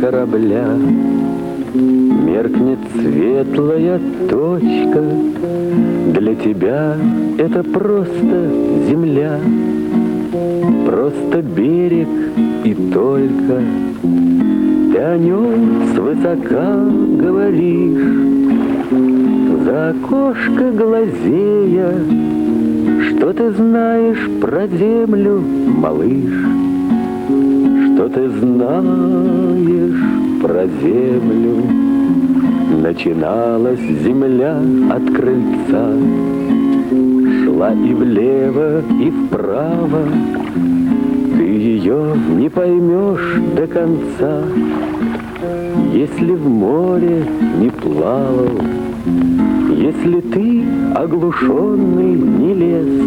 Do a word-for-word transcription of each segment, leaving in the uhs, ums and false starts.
корабля. Меркнет светлая точка, для тебя это просто земля, просто берег и только. Ты о нем свысока говоришь, за окошко глазея, что ты знаешь про землю, малыш, что ты знаешь про землю. Начиналась земля от крыльца, шла и влево, и вправо. Ты ее не поймешь до конца, если в море не плавал, если ты оглушенный не лез.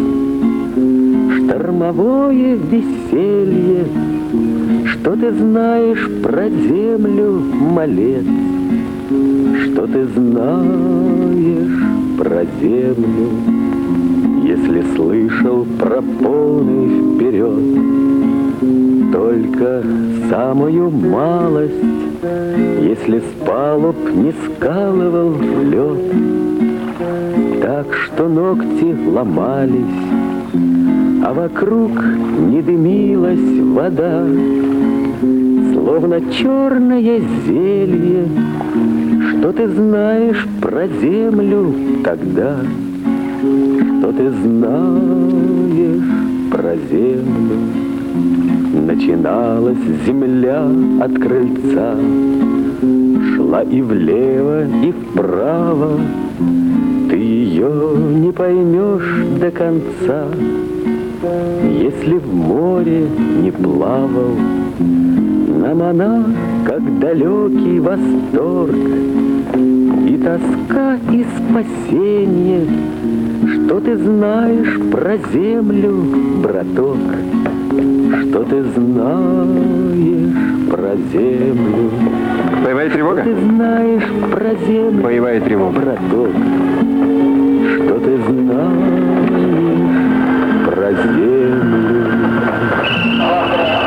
Штормовое веселье, что ты знаешь про землю, малец, что ты знаешь про землю, если слышал про полный вперед только самую малость, если с палуб не скалывал в лед, так что ногти ломались, а вокруг не дымилась вода, словно черное зелье. Что ты знаешь про землю тогда? Что ты знаешь про землю? Начиналась земля от крыльца, шла и влево, и вправо. Ты ее не поймешь до конца, если в море не плавал. Нам она, как далекий восторг, и тоска, и спасение. Что ты знаешь про землю, браток? Что ты знаешь про землю? Боевая тревога? Что ты знаешь про землю? Боевая тревога. Браток, что ты знаешь про землю?